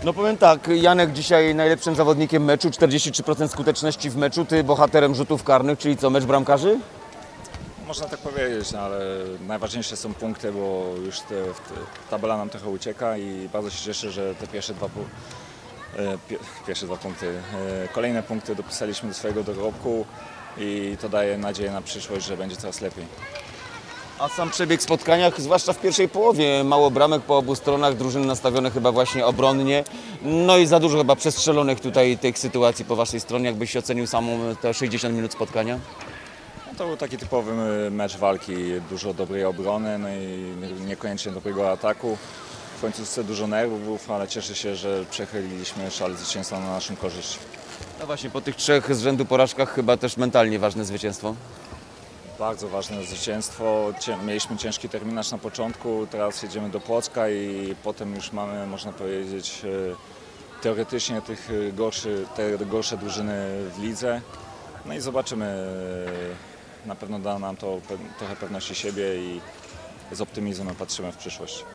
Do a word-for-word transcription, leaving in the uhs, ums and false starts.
No powiem tak, Janek dzisiaj najlepszym zawodnikiem meczu, czterdzieści trzy procent skuteczności w meczu, ty bohaterem rzutów karnych, czyli co, mecz bramkarzy? Można tak powiedzieć, no, ale najważniejsze są punkty, bo już te, te, tabela nam trochę ucieka i bardzo się cieszę, że te pierwsze dwa, pu- e, pie, pierwsze dwa punkty, e, kolejne punkty dopisaliśmy do swojego dorobku i to daje nadzieję na przyszłość, że będzie coraz lepiej. A sam przebieg w spotkaniach, zwłaszcza w pierwszej połowie, mało bramek po obu stronach, drużyny nastawione chyba właśnie obronnie, no i za dużo chyba przestrzelonych tutaj tych sytuacji po waszej stronie, jakbyś ocenił samą te sześćdziesiąt minut spotkania? No, to był taki typowy mecz walki, dużo dobrej obrony, no i niekoniecznie dobrego ataku. W końcu dużo nerwów, ale cieszę się, że przechyliliśmy szal zwycięstwa na naszą korzyść. No właśnie, po tych trzech z rzędu porażkach chyba też mentalnie ważne zwycięstwo. Bardzo ważne zwycięstwo. Cie- Mieliśmy ciężki terminarz na początku, teraz jedziemy do Płocka i potem już mamy, można powiedzieć, e, teoretycznie tych e, gorszy, te gorsze drużyny w lidze. No i zobaczymy, e, na pewno da nam to pe- trochę pewności siebie i z optymizmem patrzymy w przyszłość.